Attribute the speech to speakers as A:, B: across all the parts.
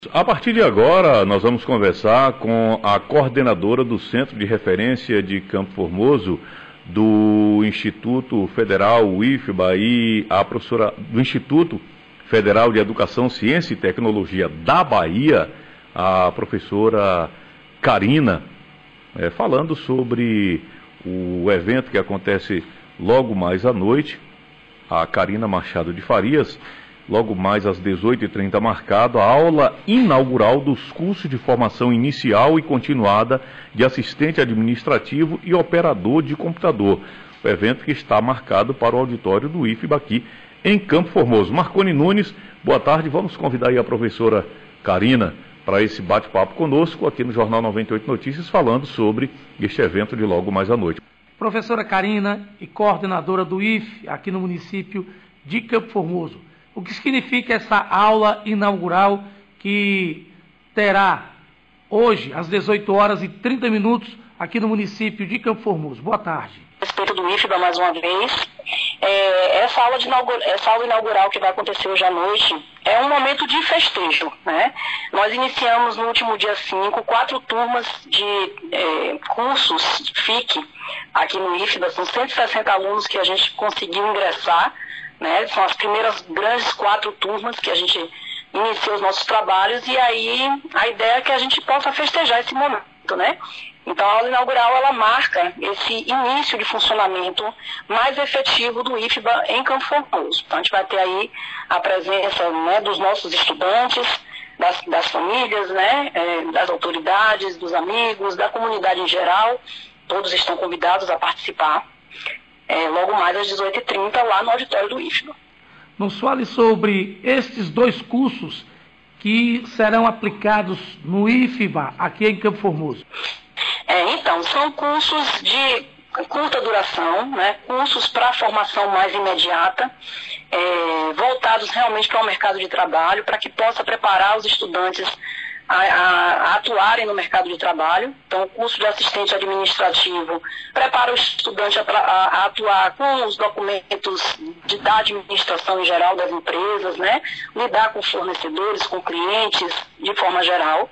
A: A partir de agora, nós vamos conversar com a coordenadora do Centro de Referência de Campo Formoso, do Instituto Federal, o IFBA, e a professora do Instituto Federal de Educação, Ciência e Tecnologia da Bahia, a professora Karina, falando sobre o evento que acontece logo mais à noite. A Karina Machado de Farias, logo mais às 18h30 marcado, a aula inaugural dos cursos de formação inicial e continuada de assistente administrativo e operador de computador. O evento que está marcado para o auditório do IFBA aqui em Campo Formoso. Marconi Nunes, boa tarde. Vamos convidar aí a professora Karina para esse bate-papo conosco aqui no Jornal 98 Notícias, falando sobre este evento de logo mais à noite.
B: Professora Karina e coordenadora do IF aqui no município de Campo Formoso. O que significa essa aula inaugural que terá hoje, às 18h30, aqui no município de Campo Formoso? Boa tarde.
C: A respeito do IFBA, mais uma vez, essa aula inaugural que vai acontecer hoje à noite é um momento de festejo, né? Nós iniciamos no último dia 5, 4 turmas de cursos FIC aqui no IFBA. São 160 alunos que a gente conseguiu ingressar, né? São as primeiras grandes 4 turmas que a gente inicia os nossos trabalhos, e aí a ideia é que a gente possa festejar esse momento, né? Então a aula inaugural, ela marca esse início de funcionamento mais efetivo do IFBA em Campo Formoso. Então a gente vai ter aí a presença, né, dos nossos estudantes, das famílias, né, das autoridades, dos amigos, da comunidade em geral. Todos estão convidados a participar logo mais às 18h30 lá no auditório do IFBA.
B: Nos fale sobre estes 2 cursos que serão aplicados no IFBA aqui em Campo Formoso.
C: Então, são cursos de curta duração, né, cursos para formação mais imediata, voltados realmente para o mercado de trabalho, para que possa preparar os estudantes a atuarem no mercado de trabalho. Então, o curso de assistente administrativo prepara o estudante a atuar com os documentos da administração em geral das empresas, né, lidar com fornecedores, com clientes, de forma geral.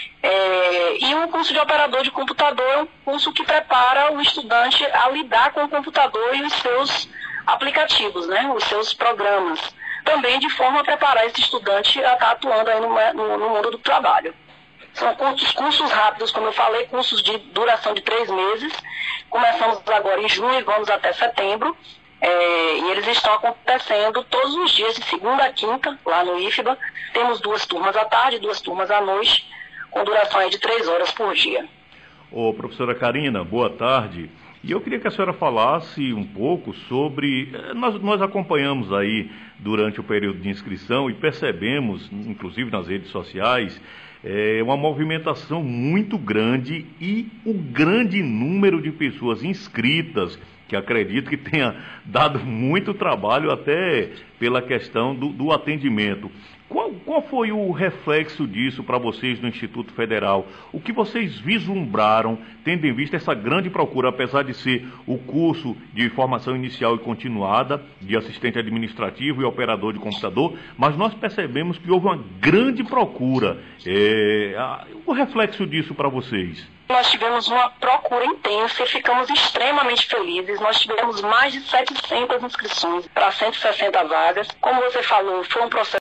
C: E o curso de operador de computador é um curso que prepara o estudante a lidar com o computador e os seus aplicativos, né, os seus programas, também de forma a preparar esse estudante a estar atuando aí no mundo do trabalho. São cursos rápidos, como eu falei, cursos de duração de 3 meses. Começamos agora em junho e vamos até setembro. E eles estão acontecendo todos os dias, de segunda a quinta, lá no IFBA. Temos 2 turmas à tarde, 2 turmas à noite, com duração aí de 3 horas por dia.
A: Professora Karina, boa tarde. E eu queria que a senhora falasse um pouco sobre... Nós acompanhamos aí durante o período de inscrição e percebemos, inclusive nas redes sociais, uma movimentação muito grande e o grande número de pessoas inscritas, que acredito que tenha dado muito trabalho até pela questão do atendimento. Qual foi o reflexo disso para vocês no Instituto Federal? O que vocês vislumbraram, tendo em vista essa grande procura, apesar de ser o curso de formação inicial e continuada, de assistente administrativo e operador de computador, mas nós percebemos que houve uma grande procura. O reflexo disso para vocês?
C: Nós tivemos uma procura intensa e ficamos extremamente felizes. Nós tivemos mais de 700 inscrições para 160 vagas. Como você falou, foi um processo